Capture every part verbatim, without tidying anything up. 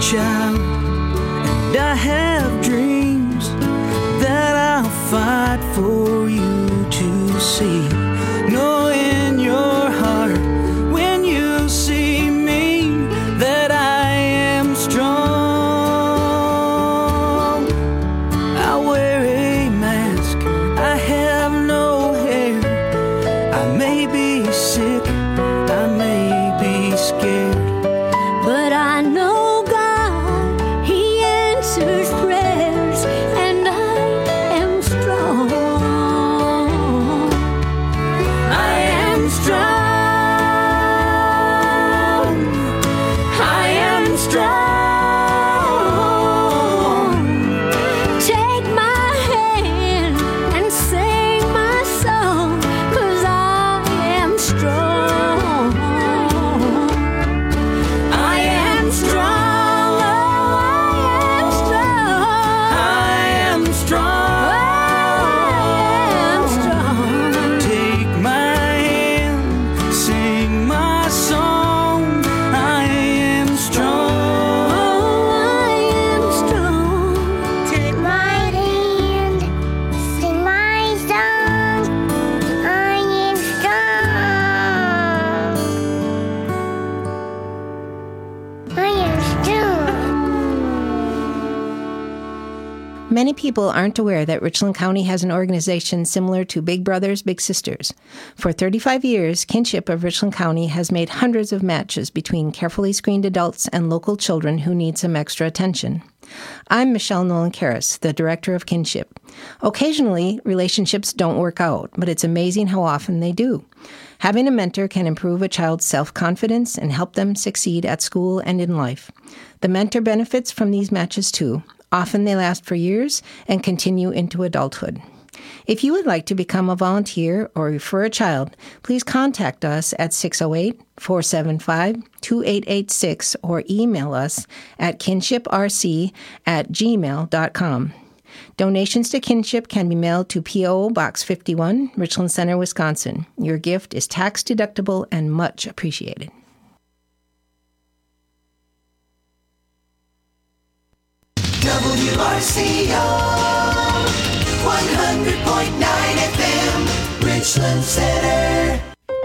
child, and I have dreams that I'll fight for you to see. Know in your heart when you see me that I am strong. I wear a mask, I have no hair. I may be sick, I may be scared, but I know God, He answers prayers, and I am strong. I am strong. I am strong. Take my hand and sing my song, 'cause I am strong. I am strong. Oh, I am strong. I am strong. I am strong. Take my hand, sing my song. I am strong. Oh, I am strong. Take my hand, sing my song. I am strong. I am strong. Many people aren't aware that Richland County has an organization similar to Big Brothers Big Sisters. For thirty-five years, Kinship of Richland County has made hundreds of matches between carefully screened adults and local children who need some extra attention. I'm Michelle Nolan-Karras, the director of Kinship. Occasionally, relationships don't work out, but it's amazing how often they do. Having a mentor can improve a child's self-confidence and help them succeed at school and in life. The mentor benefits from these matches too. Often they last for years and continue into adulthood. If you would like to become a volunteer or refer a child, please contact us at six oh eight, four seven five, two eight eight six or email us at kinshiprc at gmail dot com. Donations to Kinship can be mailed to P O Box fifty-one, Richland Center, Wisconsin. Your gift is tax deductible and much appreciated. W R C O one hundred point nine F M, Richland Center.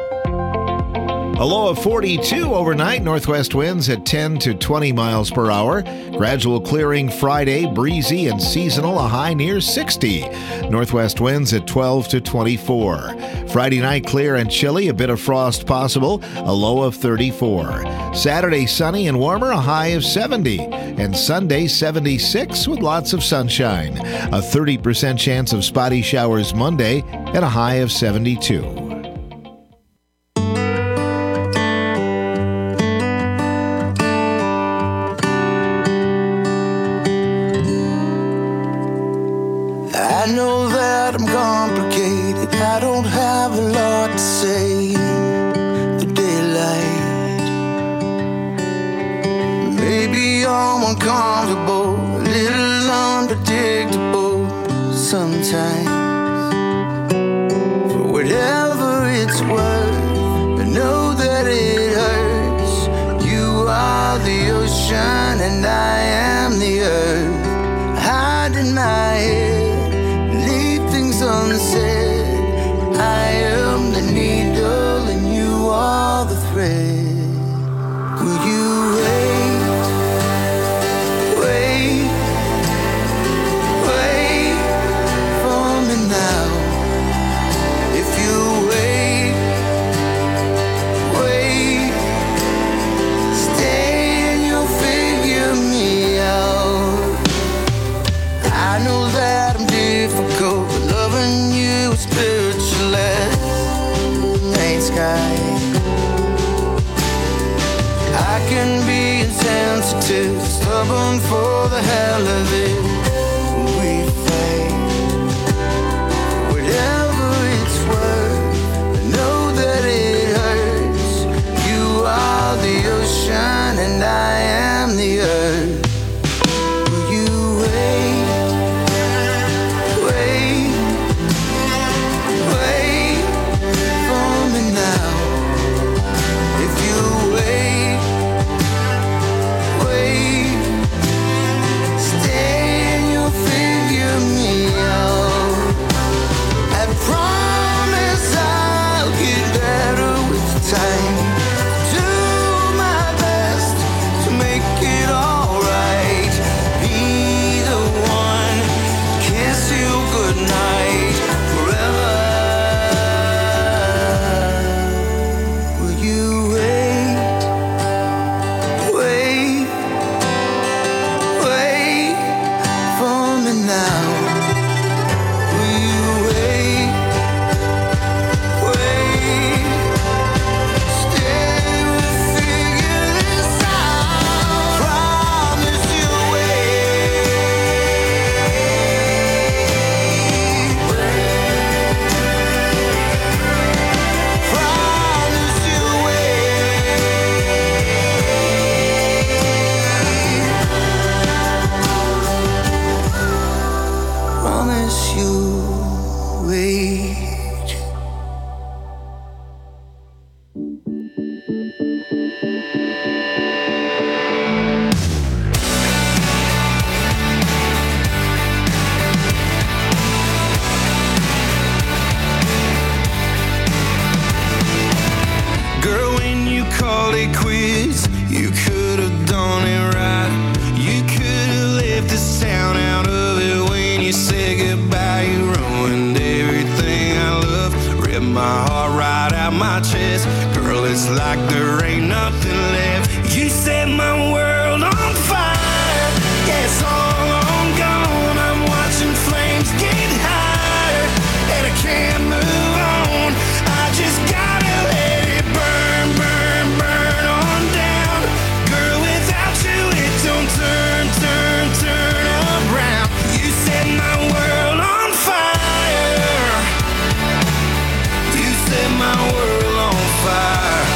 A low of forty-two overnight, northwest winds at ten to twenty miles per hour. Gradual clearing Friday, breezy and seasonal, a high near sixty. Northwest winds at twelve to twenty-four. Friday night, clear and chilly, a bit of frost possible, a low of thirty-four. Saturday, sunny and warmer, a high of seventy. And Sunday, seventy-six with lots of sunshine. A thirty percent chance of spotty showers Monday and a high of seventy-two. I know that I'm complicated. I don't have a lot to say. The daylight, maybe I'm uncomfortable, a little unpredictable sometimes. For whatever it's worth, I know that it hurts. You are the ocean and I am the earth. Hide in my head, leave things unsaid. I am the needle and you are the thread. Will you wait, wait, wait for me now? If you wait, wait, stay and you'll figure me out. I know that I'm difficult, but loving you is spiritualist. Night sky, I can be insensitive, stubborn for the hell of it. We fight, whatever it's worth. I know that it hurts. You are the ocean and I am the earth. Will you wait, wait, wait for me now? If you wait, wait, You could have done it right. You could have left this town out of it. When you said goodbye, you ruined everything I love. Ripped my heart right out my chest. Girl, it's like there ain't nothing left. You set my world on fire. Yeah, it's all on gone. I'm watching flames get higher, and I can't move on. I just gotta let it burn, burn, burn on down. Girl, without you it don't turn, turn, turn around. You set my world on fire. You set my world on fire.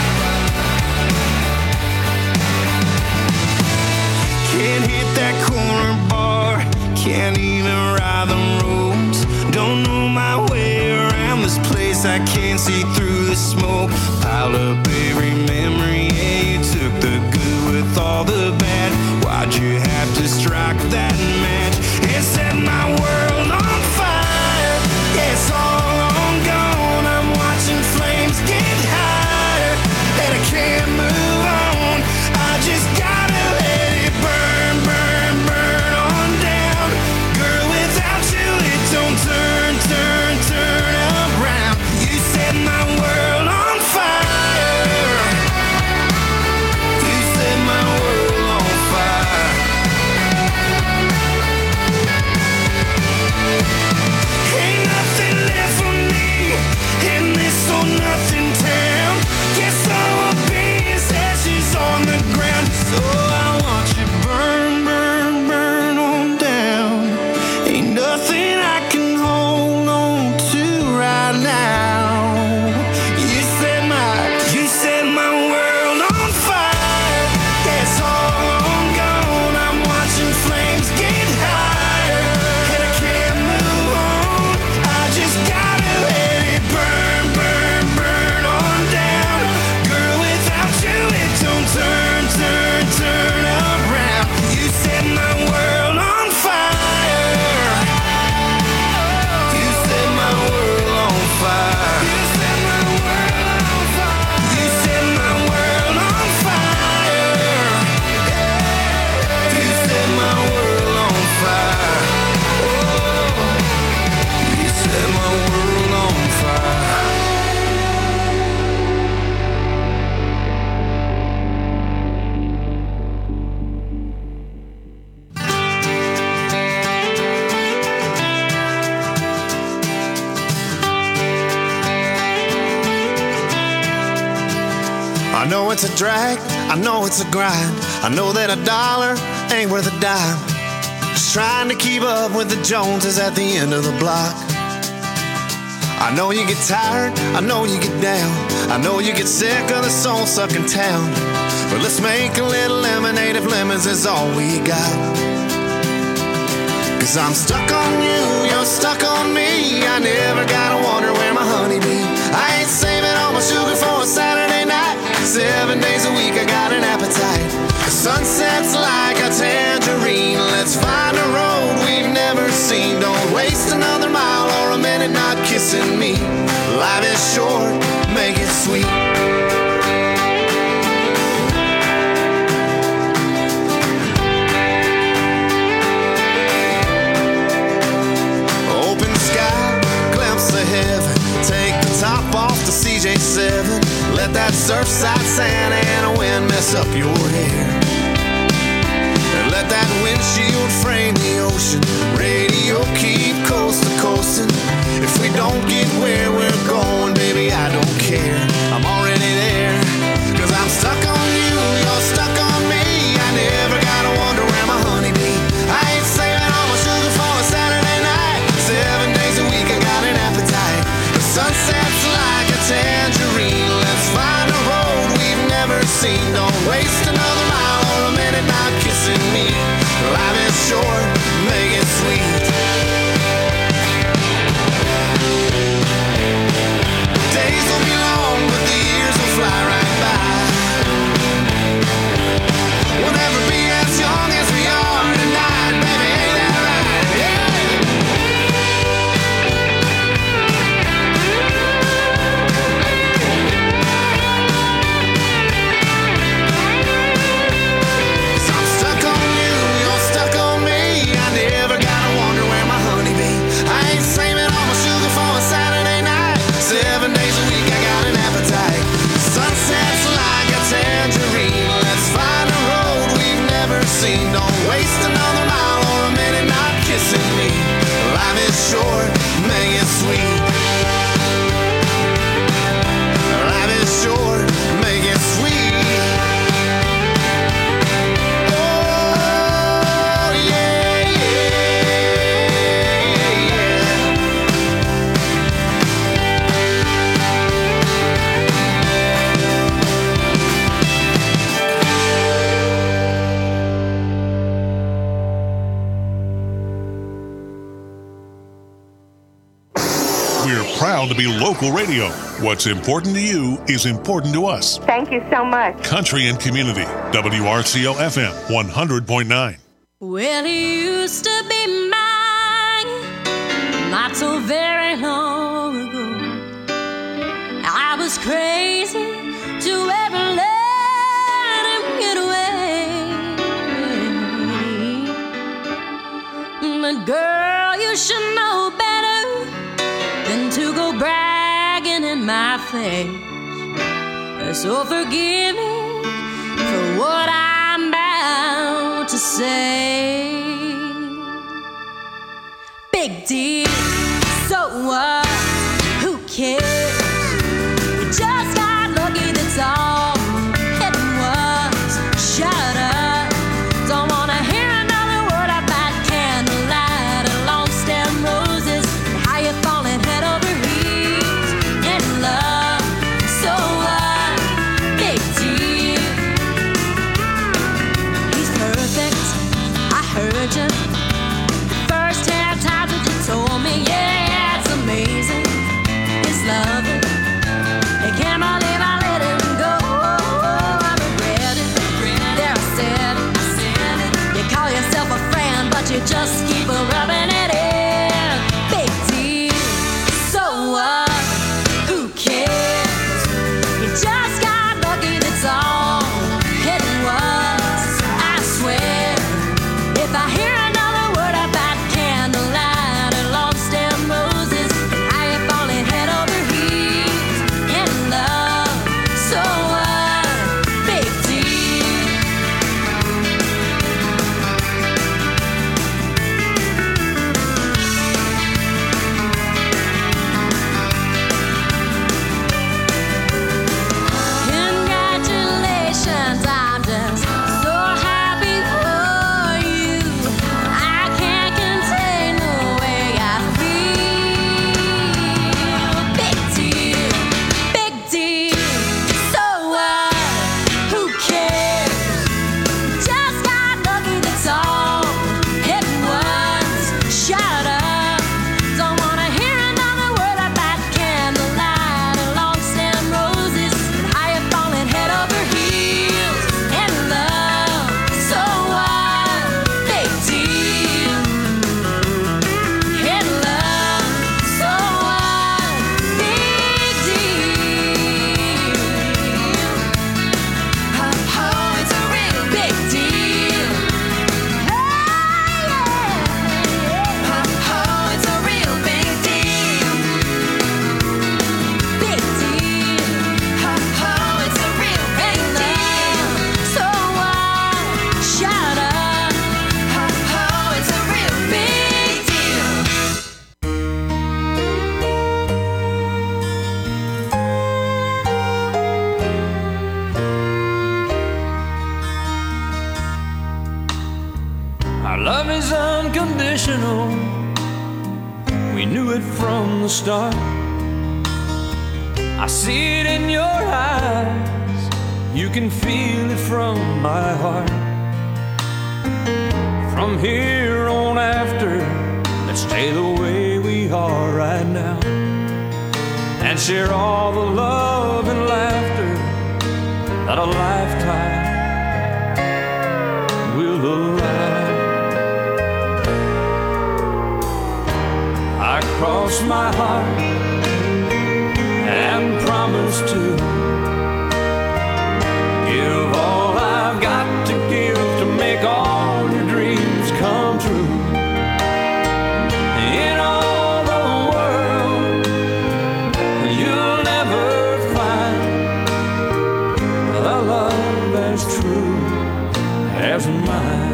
Can't hit that corner bar, can't even ride the roads. Don't know my way around this place, I can't see through the smoke. Piled up every memory, yeah, you took the good with all the bad. Why'd you have to strike that match and set my world on fire? Yeah, it's all on gone. I'm watching flames get higher, and I can't move on. I just gotta let it burn, burn, burn on down. Girl, without you it don't turn, turn, turn around. You set my world on fire. You set my world on fire. Ain't nothing left for me in this or nothing town. Guess all I'll be is ashes on the ground. So I want you burn, burn, burn on down. Ain't nothing I can hold on to right now. You set my, you set my world on fire. Yeah, it's all on gone. I'm watching flames get higher, and I can't move on. I just gotta let it burn, burn, burn on down. Girl, without you it don't turn, turn, turn around. You set my world on fire. You set my world on fire. You set my world on fire. You set my world on fire. You set my world on fire. Oh, you set my world on fire. I know it's a drag, I know it's a grind. I know that a dollar ain't worth a dime. Just trying to keep up with the Joneses at the end of the block. I know you get tired, I know you get down. I know you get sick of the soul-sucking town. But let's make a little lemonade if lemons is all we got. Cause I'm stuck on you, you're stuck on me. I never gotta wonder where my honey be. I ain't saving all my sugar for a Saturday night. Seven days a week I got an appetite. The sunset's like a tangerine. Let's find a road we've never seen. Don't waste another mile or a minute not kissing me. Life is short, make it sweet. Open sky, glimpse of heaven. Take the top off the C J seven. Let that surfside sand and a wind mess up your hair. And let that windshield frame the ocean. Radio keep coast to coasting. If we don't get where we're going, baby, I don't care. I'm already there. Cause I'm stuck on you, you're stuck on me. I never gotta wonder where my honey be. I ain't saving all my sugar for a Saturday night. Seven days a week I got an appetite. The sunset's like a tangerine. Let's find a road we've never seen. Don't waste another mile or a minute not kissing me. Life is short, make it sweet. Days will be long, but the years will fly right by. We'll never be as young as we are tonight, baby, ain't that right? Yeah. proud to be local radio. What's important to you is important to us. Thank you so much. Country and Community, W R C O F M one hundred point nine. Well, he used to be mine, not so very long ago. I was crazy to ever let him get away. But girl, you should know better than to go bragging in my face. So forgive me for what I'm about to say. Big deal, so what? Who cares? You just got lucky, that's all. It was, shut up. Don't wanna hear another word about candlelight or long stem roses and how you're falling head over heels in love. So what? Big deal. He's perfect, I heard you. The first ten times that you told me, yeah, it's amazing. It's loving. I can't believe I let him go. I regret it. There I said it. You call yourself a friend, but you just keep rubbing it in. Big deal. So what? Who cares? You just got lucky, that's all. It was, I swear. If I hear another word about candlelight or long stem roses and how you're falling head over heels in love, so what? Big deal. Congratulations, I'm just so happy for you. I can't contain the way I feel. Big deal, big deal. So what? Who cares? Just got lucky, that's all. It was, shut up. Don't wanna hear another word about candlelight or long stem roses and how you're falling head over heels in love. So what? Big deal. In love. So what? Big deal. Oh, it's a real big deal. Oh, yeah. Oh, it's a real big deal. Big deal. Oh, it's a real big deal. So what? Shut up. Oh, it's a real big deal. Our love is unconditional. We knew it from the start. I see it in your eyes. You can feel it from my heart. From here on after, let's stay the way we are right now and share all the love and laughter that a lifetime will allow. I cross my heart and promise to give all I've got to give to make all your dreams come true. In all the world, you'll never find a love as true as mine.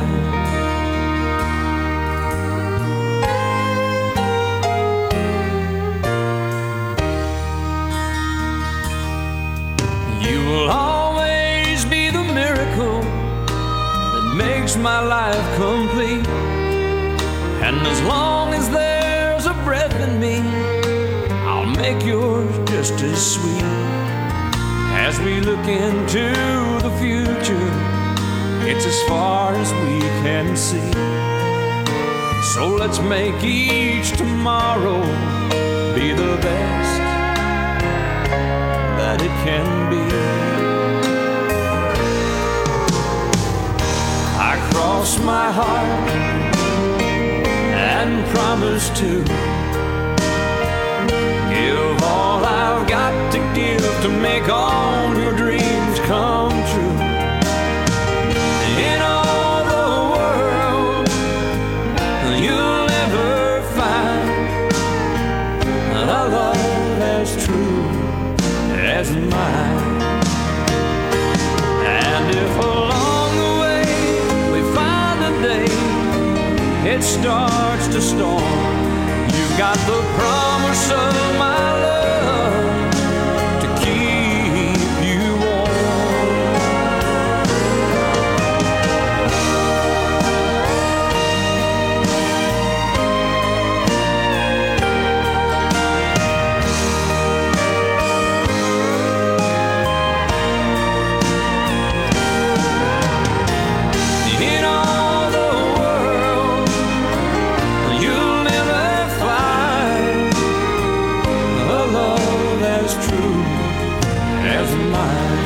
You will always be the miracle that makes my life complete. And as long as there's a breath in me, I'll make yours just as sweet. As we look into the future, it's as far as we can see. So let's make each tomorrow be the best that it can be. I cross my heart and promise to give all I've got to give to make all your dreams come true. In all the world, you'll never find a love as true as mine. And if along the way we find a day it starts to storm, you got the promise of my love to keep you in all the world. You'll never find a love as true as mine.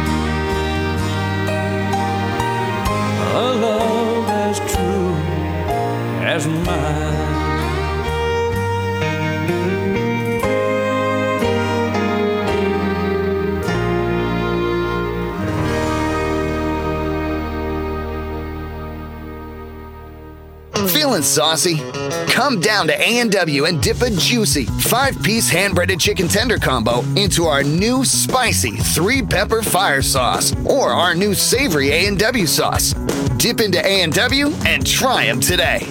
A love as true as mine. Feeling saucy? Come down to A and W and dip a juicy five-piece hand-breaded chicken tender combo into our new spicy three-pepper fire sauce or our new savory A and W sauce. Dip into A and W and try them today.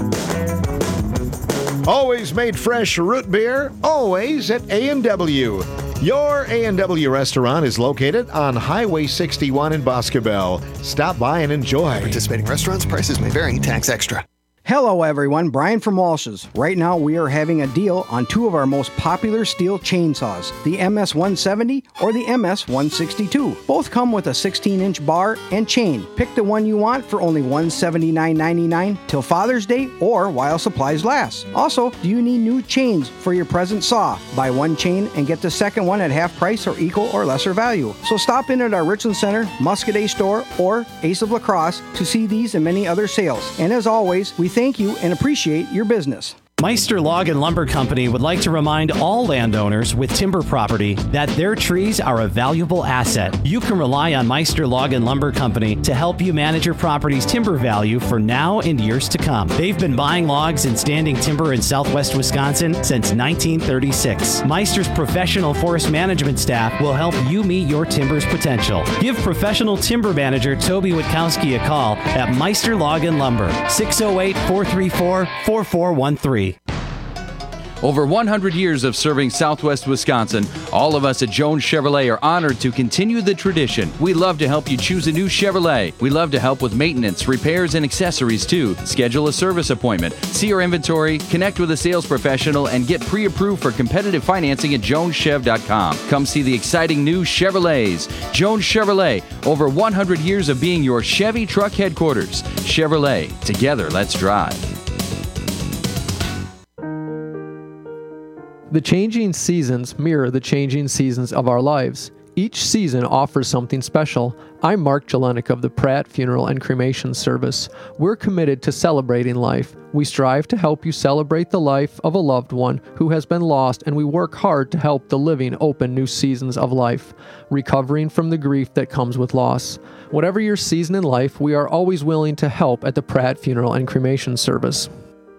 Always made fresh root beer, always at A and W. Your A and W restaurant is located on Highway sixty-one in Boscobel. Stop by and enjoy. Participating restaurants, prices may vary, tax extra. Hello everyone, Brian from Walsh's. Right now we are having a deal on two of our most popular steel chainsaws, the M S one seventy or the M S one sixty-two. Both come with a sixteen inch bar and chain. Pick the one you want for only one hundred seventy-nine ninety-nine till Father's Day or while supplies last. Also, do you need new chains for your present saw? Buy one chain and get the second one at half price or equal or lesser value. So stop in at our Richland Center, Muscadet store, or Ace of La Crosse to see these and many other sales. And as always, we thank you and appreciate your business. Meister Log and Lumber Company would like to remind all landowners with timber property that their trees are a valuable asset. You can rely on Meister Log and Lumber Company to help you manage your property's timber value for now and years to come. They've been buying logs and standing timber in southwest Wisconsin since nineteen thirty-six. Meister's professional forest management staff will help you meet your timber's potential. Give professional timber manager Toby Witkowski a call at Meister Log and Lumber, six oh eight, four three four, four four one three. Over one hundred years of serving Southwest Wisconsin, all of us at Jones Chevrolet are honored to continue the tradition. We love to help you choose a new Chevrolet. We love to help with maintenance, repairs, and accessories too. Schedule a service appointment, see our inventory, connect with a sales professional, and get pre-approved for competitive financing at jones chev dot com. Come see the exciting new Chevrolets. Jones Chevrolet, over one hundred years of being your Chevy truck headquarters. Chevrolet, together let's drive. The changing seasons mirror the changing seasons of our lives. Each season offers something special. I'm Mark Jelenik of the Pratt Funeral and Cremation Service. We're committed to celebrating life. We strive to help you celebrate the life of a loved one who has been lost, and we work hard to help the living open new seasons of life, recovering from the grief that comes with loss. Whatever your season in life, we are always willing to help at the Pratt Funeral and Cremation Service.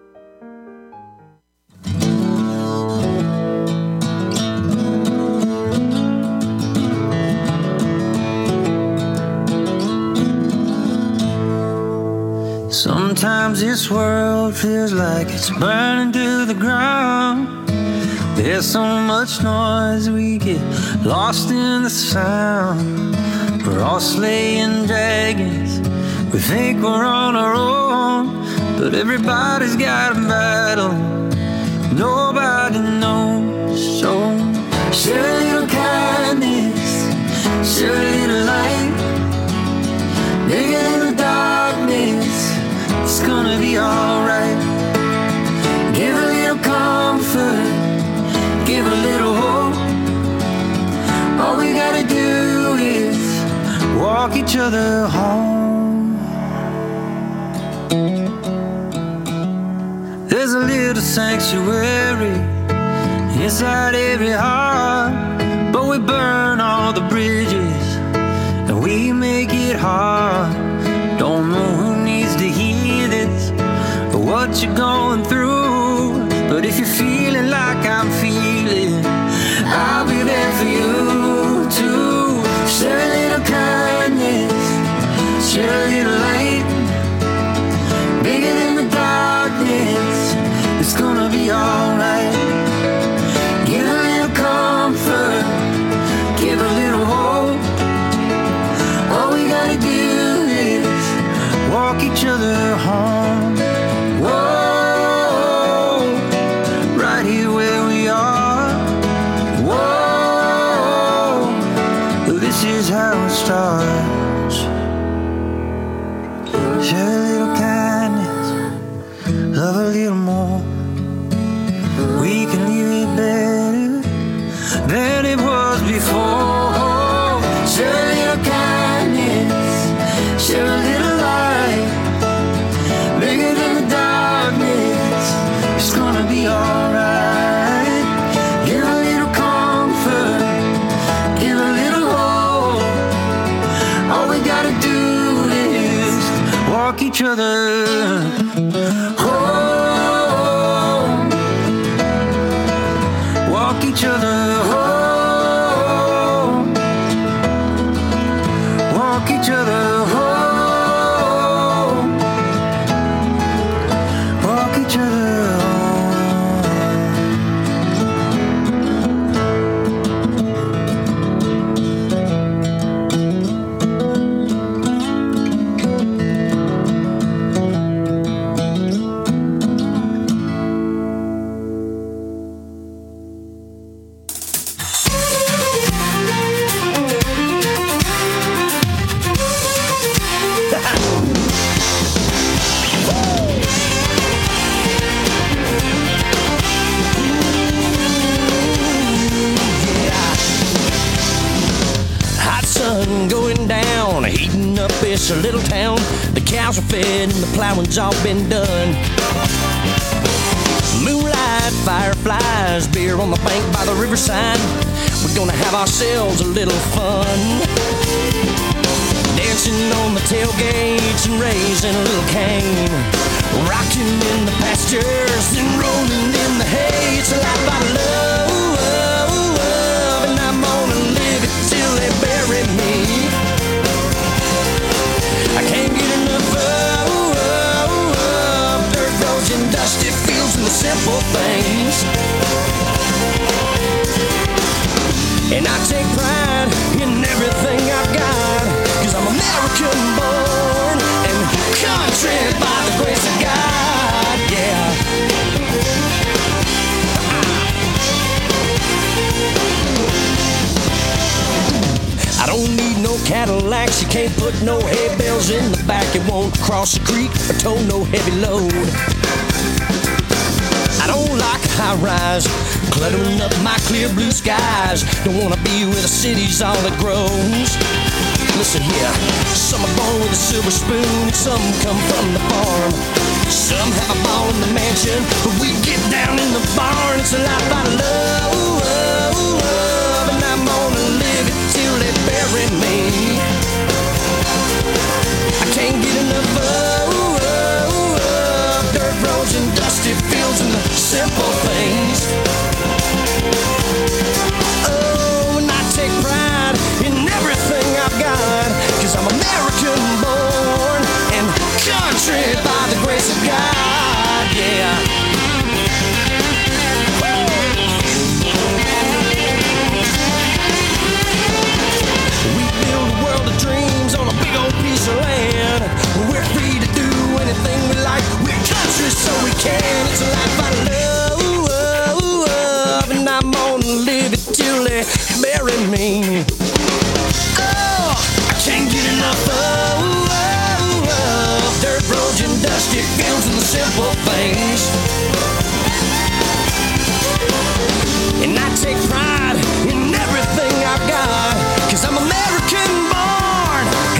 Sometimes this world feels like it's burning to the ground. There's so much noise we get lost in the sound. We're all slaying dragons, we think we're on our own, but everybody's got a battle nobody knows. So share a little kindness, share a little light, make a little darkness, it's gonna be alright. Give a little comfort, walk each other home. There's a little sanctuary inside every heart, but we burn all the bridges and we make it hard. Don't know who needs to hear this or what you're going through, but if you're feeling like I'm feeling, I'll be there for you too. Share a little kindness, share a little light, bigger than the darkness. It's gonna be alright. Give a little comfort, give a little hope. All we gotta do is walk each other home. Whoa, right here where we are. Whoa, this is how it starts. Share a little kindness, love a little more. We can leave it better than it was before. Share a little kindness, share a little light, bigger than the darkness. It's gonna be alright. Give a little comfort, give a little hope. All we gotta do is walk each other home. Walk each other home. Walk each other home. Walk each other going down, heating up this little town. The cows are fed and the plowing's all been done. Moonlight, fireflies, beer on the bank by the riverside. We're gonna have ourselves a little fun. Dancing on the tailgates and raising a little cane. Rocking in the pastures and rolling in the hay. It's a life I love, and I'm gonna live it till they bury me. I can't get enough of, of, of dirt roads and dusty fields and the simple things. And I take pride in everything I've got, 'cause I'm American born and country by the grace of God, yeah. I don't need no Cadillacs, you can't put no hay bales in the back. It won't cross the creek or tow no heavy load. I don't like a high rise, cluttering up my clear blue skies. Don't wanna be where the city's all that grows. Listen here, some are born with a silver spoon, and some come from the farm. Some have a ball in the mansion, but we get down in the barn. It's a life I love, and I'm gonna live it till they bury me. I can't get enough of, of dirt roads and dusty fields and the simple things. Oh, and I take pride in everything I've got, 'cause I'm American born and country by the grace of God, yeah. We build a world of dreams on a big old piece of land. We're free to do anything we like. We're country so we can. It's a life I love, and I'm gonna live it till they bury me. Oh, I can't get enough of, of, of dirt roads and dusty fields and the simple things. And I take pride in everything I've got, 'cause I'm American born,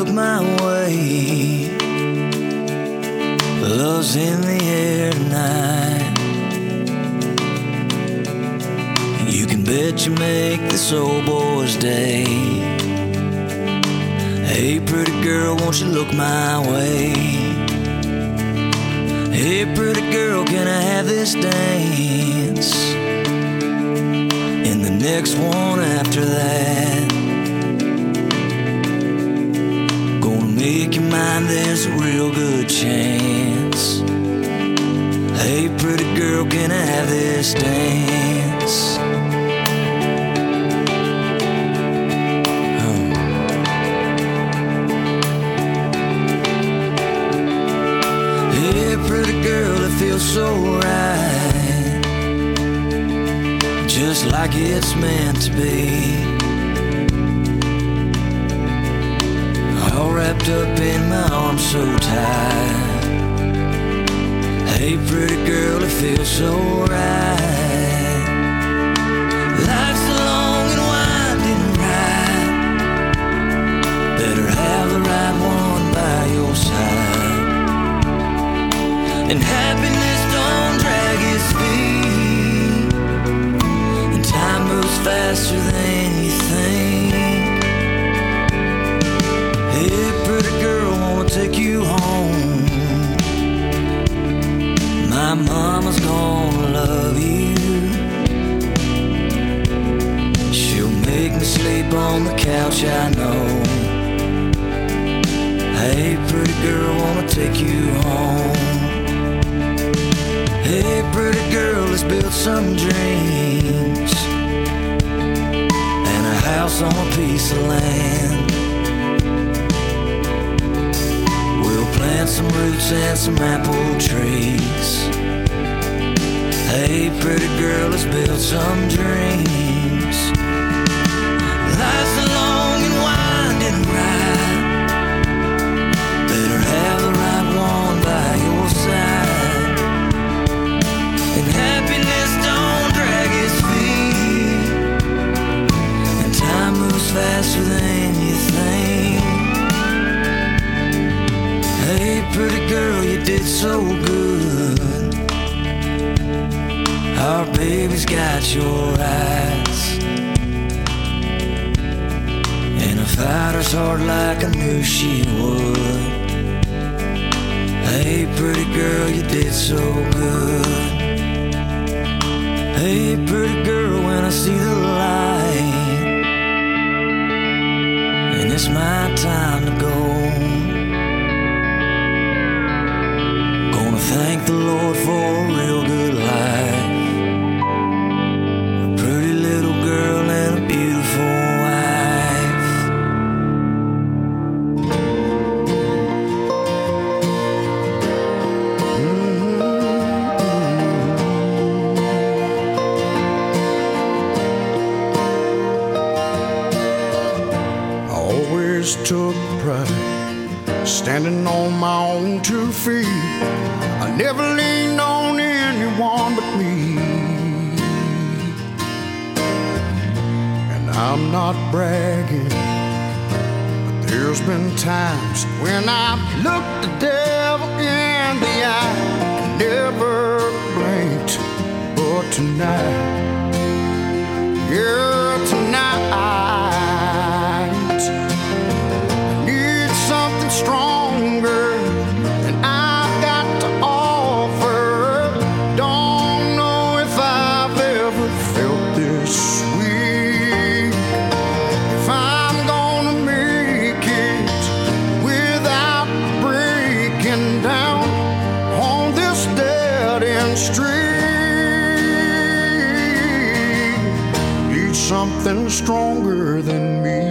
look my way. Love's in the air tonight. You can bet you make this old boy's day. Hey, pretty girl, won't you look my way? Hey, pretty girl, can I have this dance? And the next one after that. Gonna make you mine, there's a real good chance. Hey, pretty girl, can I have this dance? Pretty girl, it feels so right, just like it's meant to be. All wrapped up in my arms so tight. Hey, pretty girl, it feels so right. Life's a long and winding ride. Better have the right one by your side. And happiness don't drag its feet, and time moves faster than you think. Hey, pretty girl, wanna take you home. My mama's gonna love you. She'll make me sleep on the couch, I know. Hey, pretty girl, wanna take you home. Hey, pretty girl, let's build some dreams and a house on a piece of land. We'll plant some roots and some apple trees. Hey, pretty girl, let's build some dreams. Life's a long and winding ride. Better have the right one by your side. And happiness don't drag its feet, and time moves faster than you think. Hey, pretty girl, you did so good. Our baby's got your eyes, and a fighter's heart like I knew she would. Hey, pretty girl, you did so good. Hey, pretty girl, when I see the light, and it's my time to go, gonna thank the Lord for a real good life, a pretty little girl and a beautiful wife. Took pride standing on my own two feet. I never leaned on anyone but me. And I'm not bragging, but there's been times when I've looked the devil in the eye and never blinked. But tonight, yeah, tonight stronger than I've got to offer. Don't know if I've ever felt this weak. If I'm gonna make it without breaking down on this dead-end street, need something stronger than me.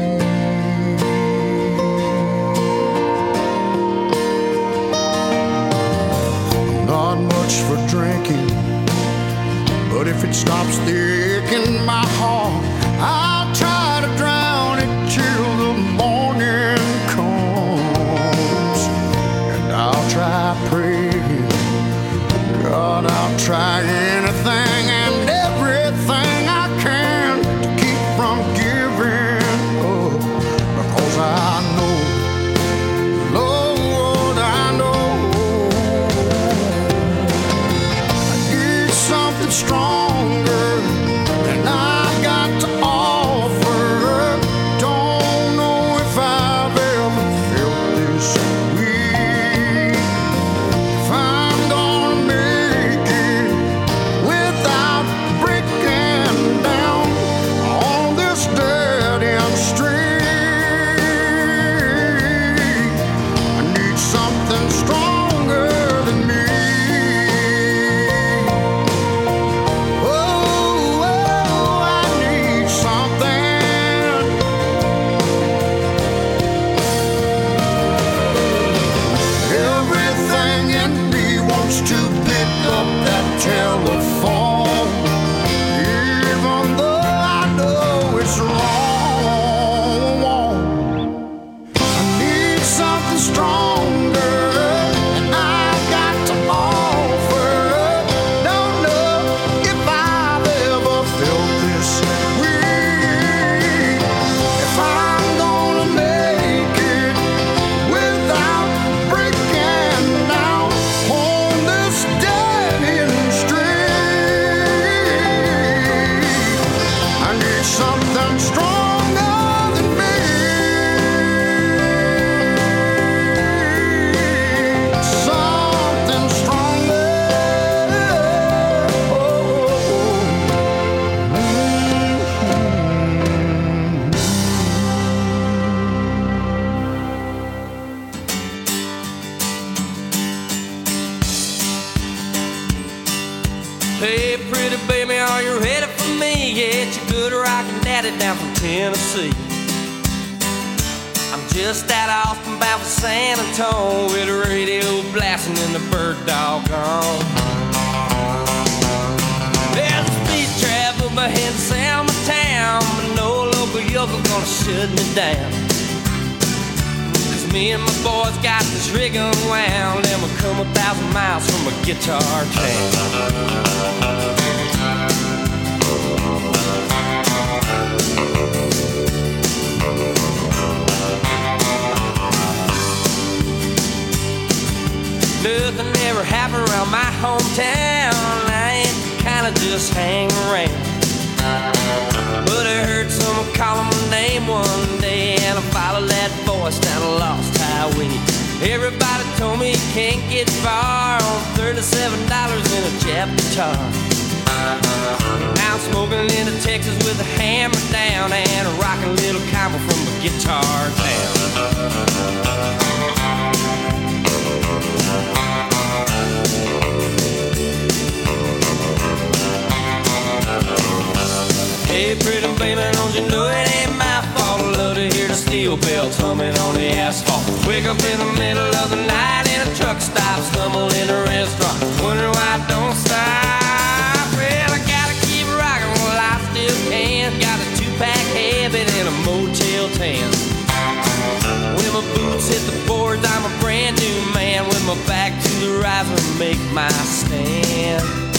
Not much for drinking, but if it stops the ache in my heart, I'll try to drown it till the morning comes. And I'll try praying, God, I'll try anything and everything I can to keep from giving everything in me wants to pick up that telephone, even though I know it's wrong. I need something stronger, and I've got to offer. Don't know if I've ever felt this way. If I'm gonna make it without breaking down on this dead end street, I need something stronger than me. Something stronger. Oh, Hey, pretty baby, are you ready for me? Yeah, it's your good rockin' daddy down from Tennessee. I'm just out Austin bound for San Antonio with the radio blasting and the bird dog on. There's a speed trap up ahead of Selma town, but no local yokel gonna shut me down. Cause me and my boys got this rig unwound, and we'll come a thousand miles from a guitar town. Nothing ever happened around my hometown. I ain't the kind of just hang around. But I heard someone calling my name one day, and I followed that voice down a lost highway. Everybody told me you can't get far on thirty-seven dollars in a Jap guitar. Now I'm smoking into Texas with a hammer down and a rockin' little combo from a guitar town. Hey, pretty baby, don't you know it ain't my fault? I love to hear the steel bells humming on the asphalt. Wake up in the middle of the night in a truck stop, stumble in a restaurant, wonder why I don't stop. Well, I gotta keep rocking while I still can. Got a two-pack habit and a Motel ten. When my boots hit the boards, I'm a brand new man. With my back to the riser, make my stand.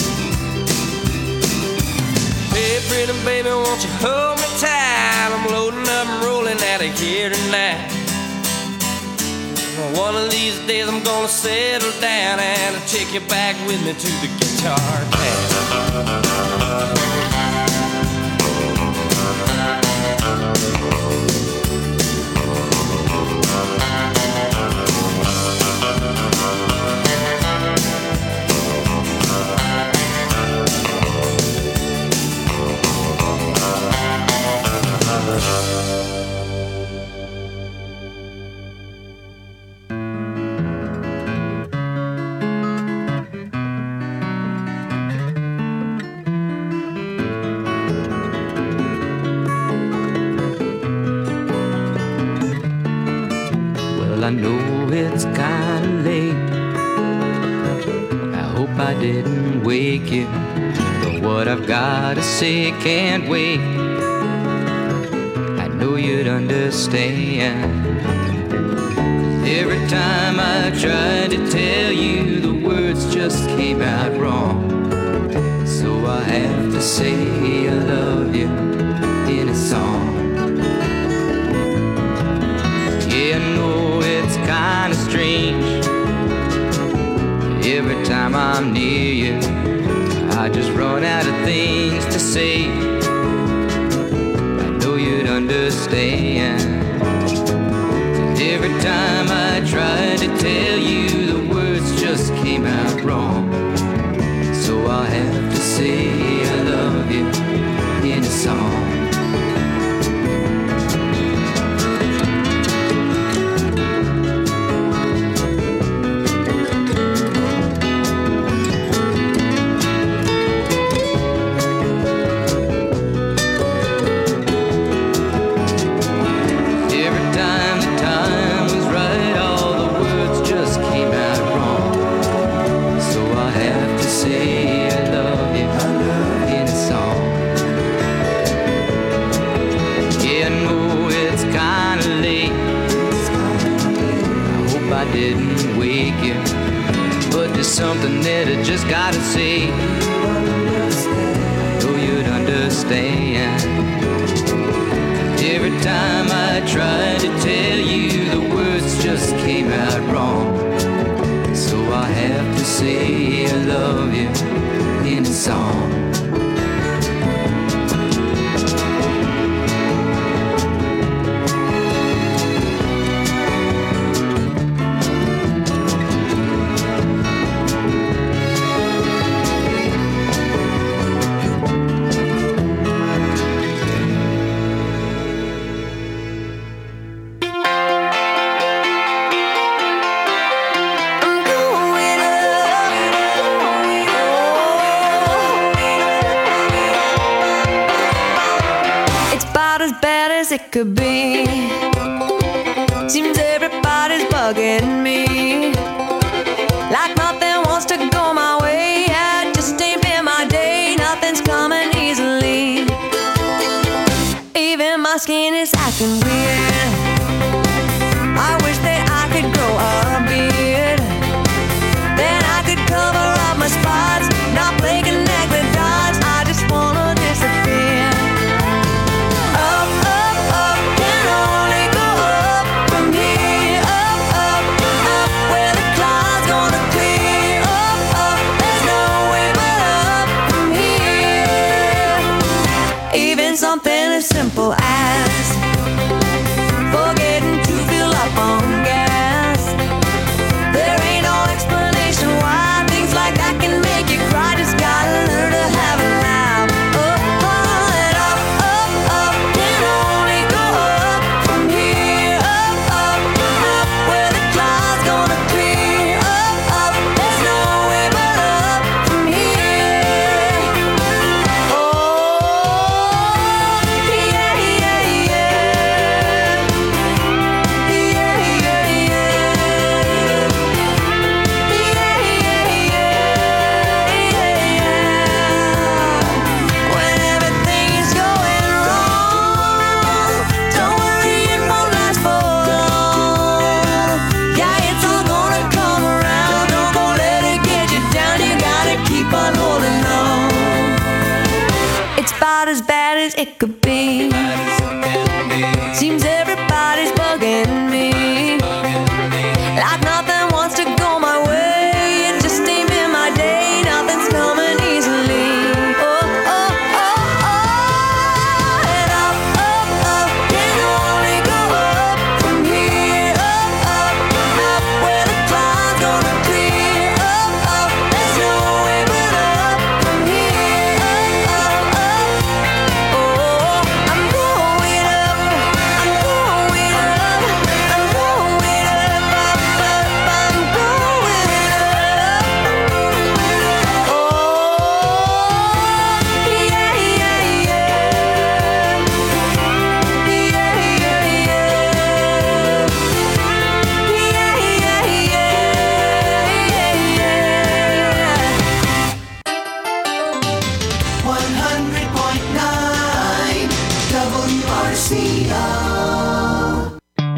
Hey, pretty baby, won't you hold me tight? I'm loading up and rolling out of here tonight. One of these days I'm gonna settle down and I'll take you back with me to the guitar town. I know it's kinda late. I hope I didn't wake you, but what I've gotta say can't wait. I know you'd understand. Every time I tried to tell you, the words just came out wrong. So I have to say I love you in a song. Yeah, I know it's kinda strange. Every time I'm near you, I just run out of things to say. I know you'd understand. Every time I tried to tell you, the words just came out wrong. So I'll have to say I love you in a song. Every time the time was right, all the words just came out wrong. if I didn't wake you. But there's something that I just gotta say. Oh, you'd understand. Every time I tried to tell you, the words just came out wrong. So I have to say I love you in a song. It could be. Seems everybody's bugging me. Like nothing wants to go my way. Yeah, it just ain't been my day. Nothing's coming easily. Even my skin is acting weird. I wish that I could grow a beard. Then I could cover up my spots. Not play connect the dots. I just wanna disappear. Something as simple as forgetting to fill up on gas. There ain't no explanation why things like that can make you cry. Just gotta learn to have a laugh. Oh, oh, and up, up, up, can only go up from here. Up, up, up, where the clouds gonna clear. Up, up, there's no way but up from here. Oh, as bad as it could be. Seems everybody's bugging me. Like nothing wants to go my way. It just ain't been my day. Nothing's coming easily. Oh, oh, oh, oh. And up, up, up, can only go up from here. Up, up, up, where the clouds gonna clear. Up, up, there's no way but up from here. Up, up, up. Oh, I'm going up. I'm going up. I'm going up. Up, up, I'm going up. Oh, yeah, yeah, yeah. Yeah, yeah, yeah. Yeah, yeah, yeah. one hundred point nine W R C O.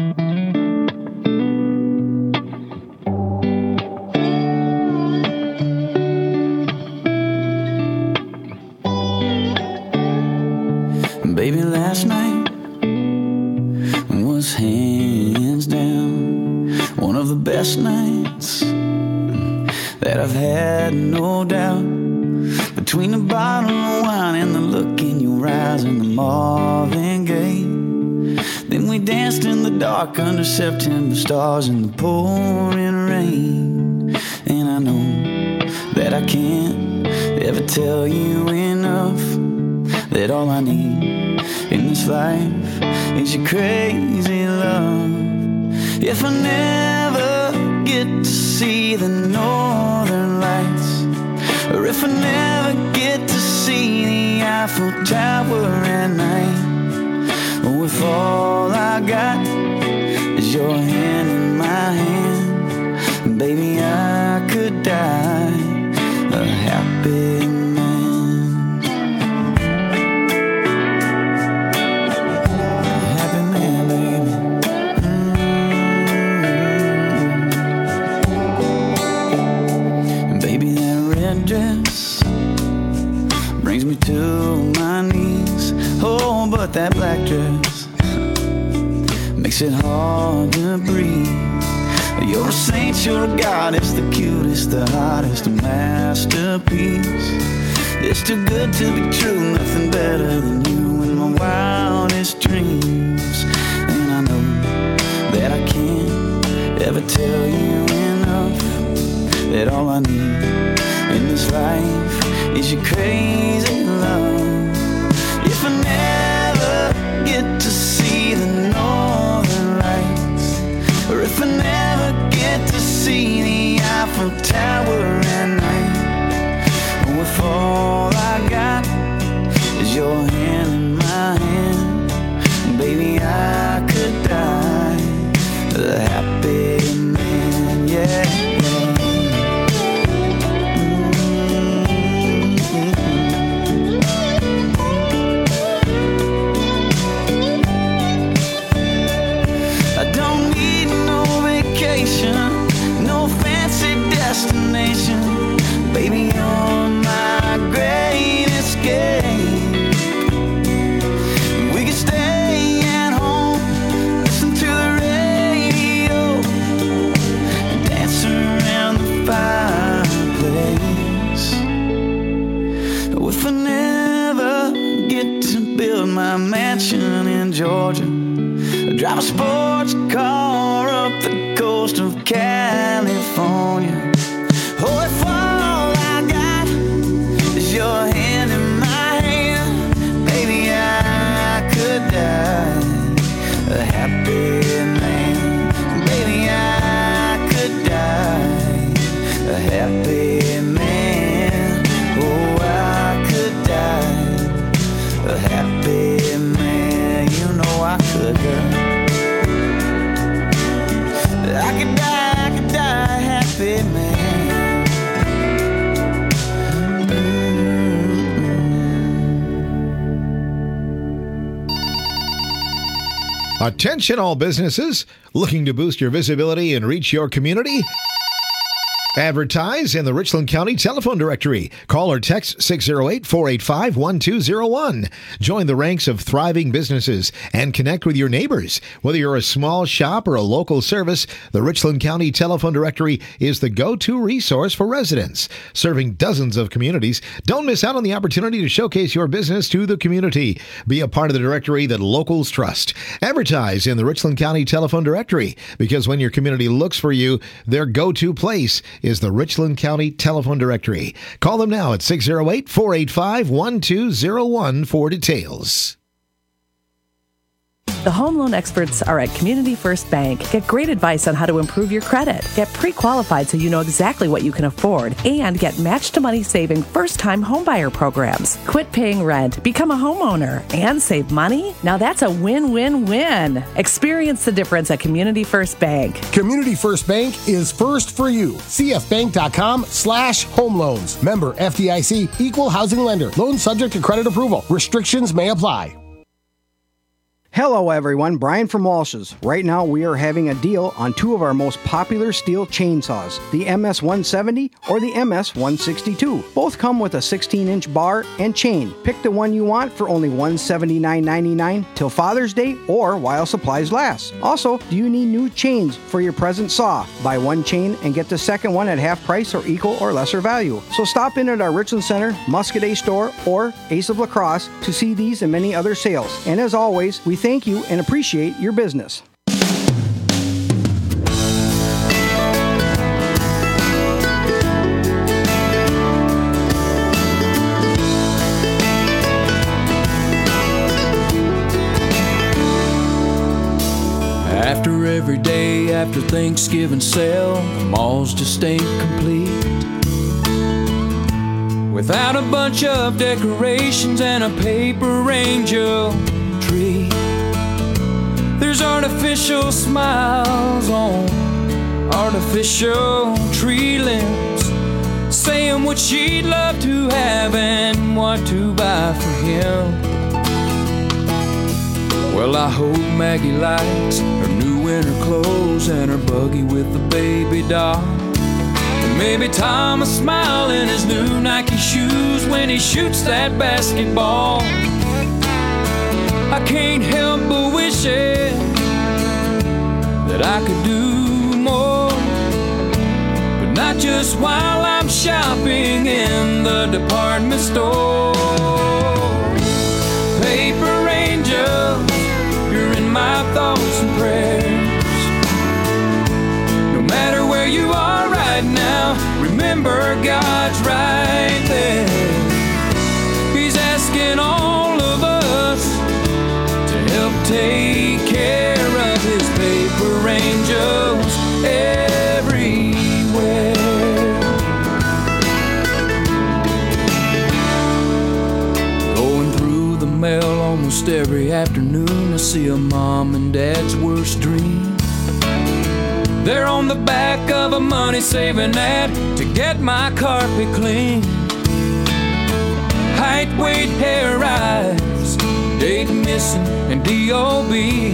Baby, last night was hands down one of the best nights that I've had, no doubt. Between the bottle of wine and the look in your eyes and the Marvin Gaye, then we danced in the dark under September stars in the pouring rain. And I know that I can't ever tell you enough that all I need in this life is your crazy love. If I never get to see the northern lights, or if I never get to see the Eiffel Tower at night, or if all I got is your hand in my hand, baby, I could die a happy man. A happy man, baby. Mm-hmm. but that black dress makes it hard to breathe. You're a saint, you're a goddess, the cutest, the hottest, a masterpiece. It's too good to be true, nothing better than you in my wildest dreams. And I know that I can't ever tell you enough, that all I need in this life is your crazy love. If I never get to see the northern lights, or if I never get to see the Eiffel Tower at night, or if all I got is your hand in my hand, baby, I could die a happy man, yeah. No fancy destination, baby, you're my great escape. We can stay at home, listen to the radio, and dance around the fireplace. Oh, if I never get to build my mansion in Georgia, drive a sports car up the coast of California. Oh, if all I got is your hand in my hand, baby, I could die a happy man. Baby, I could die a happy man. Oh, I could die a happy man. You know I could die. I could die, I could die a happy man. Mm-hmm. Attention all businesses looking to boost your visibility and reach your community. Advertise in the Richland County Telephone Directory. Call or text six oh eight, four eight five, one two oh one. Join the ranks of thriving businesses and connect with your neighbors. Whether you're a small shop or a local service, the Richland County Telephone Directory is the go-to resource for residents. Serving dozens of communities, don't miss out on the opportunity to showcase your business to the community. Be a part of the directory that locals trust. Advertise in the Richland County Telephone Directory, because when your community looks for you, their go-to place is the Richland County Telephone Directory. Call them now at six oh eight, four eight five, one two oh one for details. The home loan experts are at Community First Bank. Get great advice on how to improve your credit. Get pre-qualified so you know exactly what you can afford. And get match-to-money saving first-time homebuyer programs. Quit paying rent, become a homeowner, and save money? Now that's a win-win-win. Experience the difference at Community First Bank. Community First Bank is first for you. cfbank.com slash home loans. Member F D I C, equal housing lender. Loan subject to credit approval. Restrictions may apply. Hello everyone, Brian from Walsh's. Right now we are having a deal on two of our most popular steel chainsaws, the M S one seventy or the M S one sixty-two. Both come with a sixteen inch bar and chain. Pick the one you want for only one hundred seventy-nine ninety-nine till Father's Day or while supplies last. Also, do you need new chains for your present saw? Buy one chain and get the second one at half price or equal or lesser value. So stop in at our Richland Center, Muscadet store, or Ace of La Crosse to see these and many other sales. And as always, we thank you and appreciate your business. After every day after Thanksgiving sale, the malls just ain't complete without a bunch of decorations and a paper angel tree. There's artificial smiles on artificial tree limbs, saying what she'd love to have and what to buy for him. Well, I hope Maggie likes her new winter clothes and her buggy with the baby doll. And maybe Tom will smile in his new Nike shoes when he shoots that basketball. I I can't help but wishing that I could do more, but not just while I'm shopping in the department store. Paper angels, you're in my thoughts and prayers. No matter where you are right now, remember God's right there. He's asking all of us to help take care of his paper angels everywhere. Going through the mail almost every afternoon, I see a mom and dad's worst dream. They're on the back of a money-saving ad to get my carpet clean. Height, weight, hair, eyes, date missing, and D O B.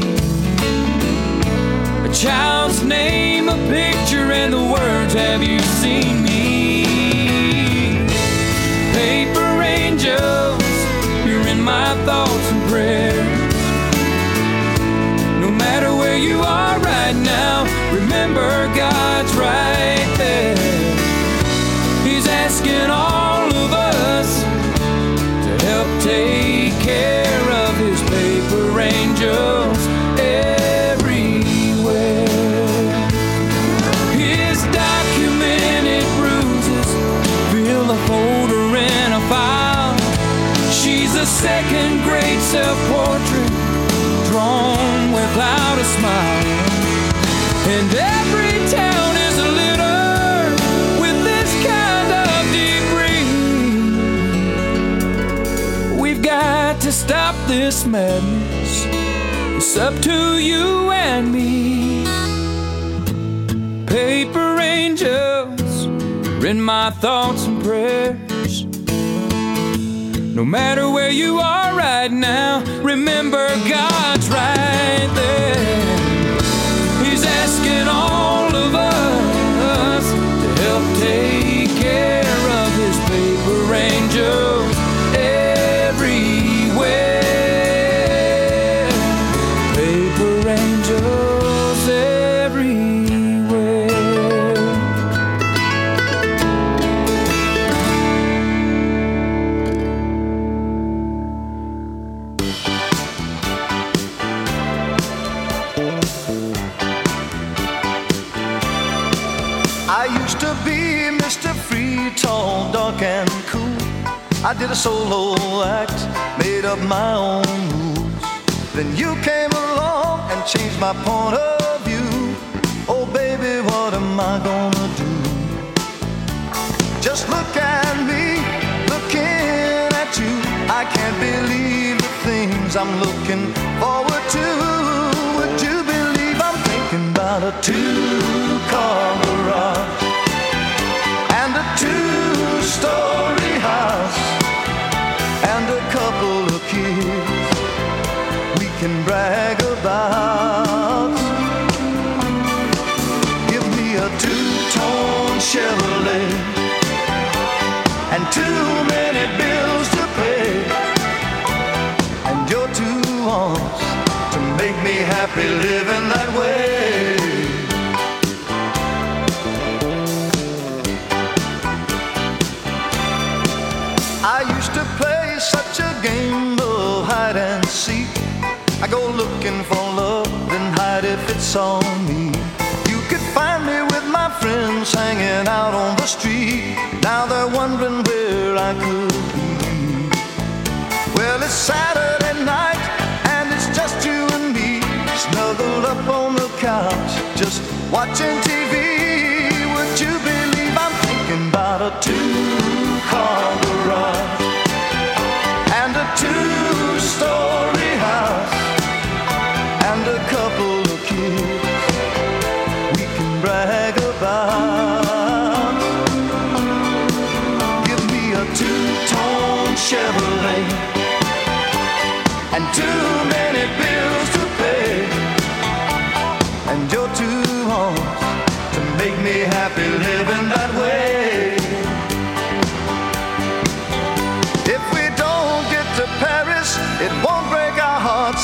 A child's name, a picture, and the words, have you seen me? Paper angels, you're in my thoughts and prayers. No matter where you are right now, remember God's right there. He's asking all of us to help take care of his paper angels everywhere. His documented bruises fill the folder in a file. She's a second-grade self-portrait drawn without a smile. And every town is littered with this kind of debris. We've got to stop this madness. It's up to you and me. Paper angels are in my thoughts and prayers. No matter where you are right now, remember God's right there. He's asking all of us to help take care of his paper angels everywhere. Paper angels everywhere. I used to be Mister Free, tall, dark, and cool. I did a solo act, made up my own rules. Then you came along and changed my point of view. Oh baby, what am I gonna do? Just look at me, looking at you. I can't believe the things I'm looking forward to. Would you believe I'm thinking about a two-car garage and a two-story house and a couple of kids we can brag about. Give me a two-tone Chevrolet and too many bills to pay, and your two arms to make me happy living that way. I used to play such a game of hide and seek. I go looking for love, then hide if it's on me. You could find me with my friends hanging out on the street. Now they're wondering where I could be. Well, it's Saturday night and it's just you and me, snuggled up on the couch, just watching T V. Would you believe I'm thinking about a two-car garage and a two-story house and a couple of kids we can brag about. Give me a two-tone Chevrolet and too many bills to pay, and your two arms to make me happy living that way. If we don't get to Paris, it won't break our hearts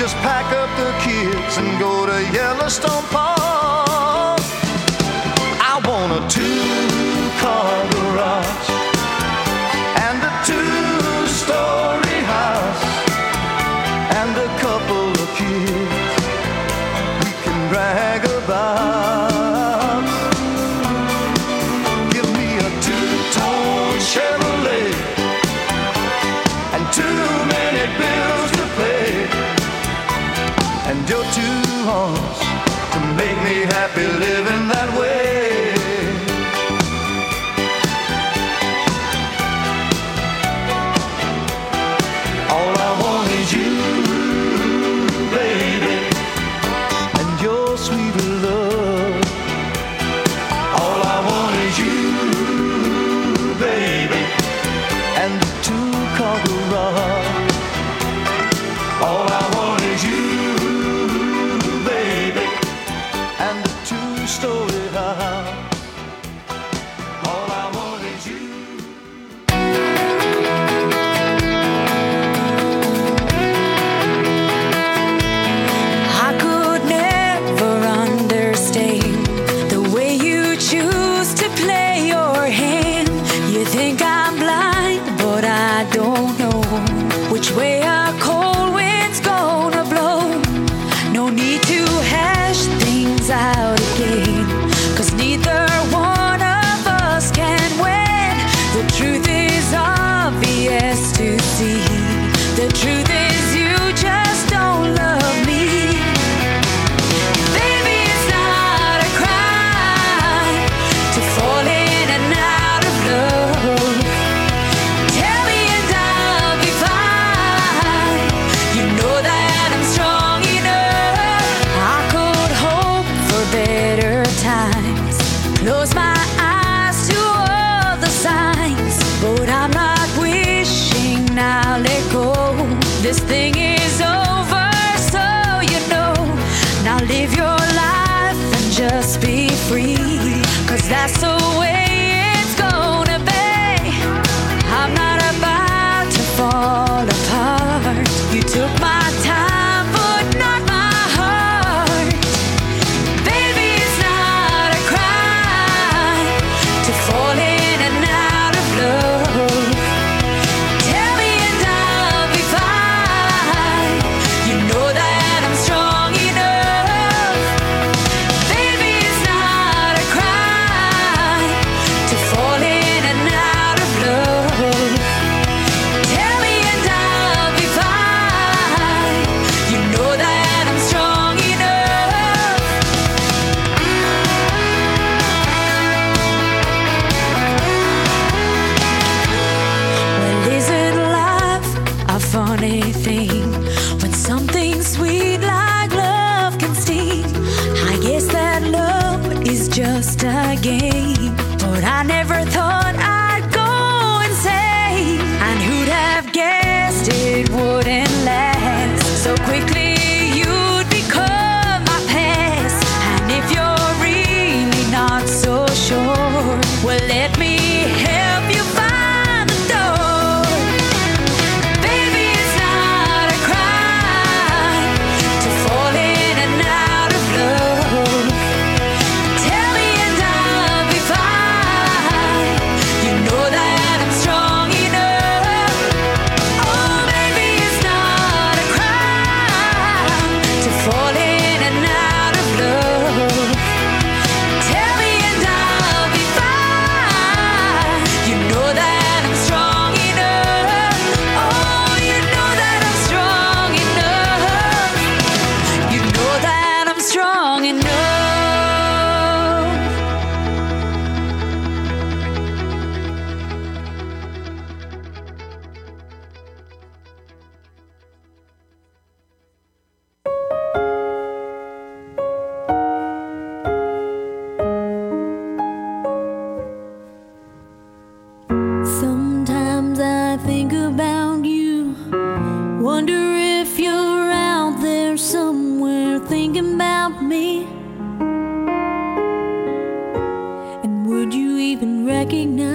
just pack up the kids and go to Yellowstone Park. I want a two-car garage and a two-story house and a couple of kids we can brag about. Give me a two-tone Chevrolet and too many bills to pay, and your two arms to make me happy living that way. All I want is you, baby, and your sweet love. All I want is you, baby, and the two-car garage. All I want is you, baby, and the two-story house. All I want is you. I could never understand the way you choose to play your hand. You think I'm blind, but I don't know which way a cold wind's gonna blow. No need to hash things out again, 'cause neither one of us can win. The truth is obvious to see. The truth is you just don't love me. Baby, it's not a crime to fall in and out of love. Tell me and I'll be fine. You know that I'm strong enough. I could hope for better times, close my eyes to all the signs, but I'm not wishing I'll let go. This thing is over, so you know. Now live your life and just be free, 'cause that's the way it's gonna be. I'm not about to fall apart. You took my time, but not my heart. Baby, it's not a crime to fall in and out of love. Tell me and I'll be fine. You know that I'm strong enough. Baby, it's not a crime to fall in and out of love. Tell me and I'll be fine. You know that I'm strong enough. Well, isn't life a funny thing? When something sweet like love can sting. I guess that love is just a game, but I never thought I'd go insane. And who'd have guessed it wouldn't last so quickly? You'd become my past. And if you're really not so sure, well, let me help you find the door. Baby, it's not a crime to fall in and out of love. Tell me and I'll be fine. You know that I'm strong enough. Oh, baby, it's not a crime to fall in and out of love. Tell me and I'll be fine. You know that I'm strong enough. Oh, you know that I'm strong enough. You know that I'm strong enough. Sometimes I think about you, wonder if you're out there somewhere thinking about me. And would you even recognize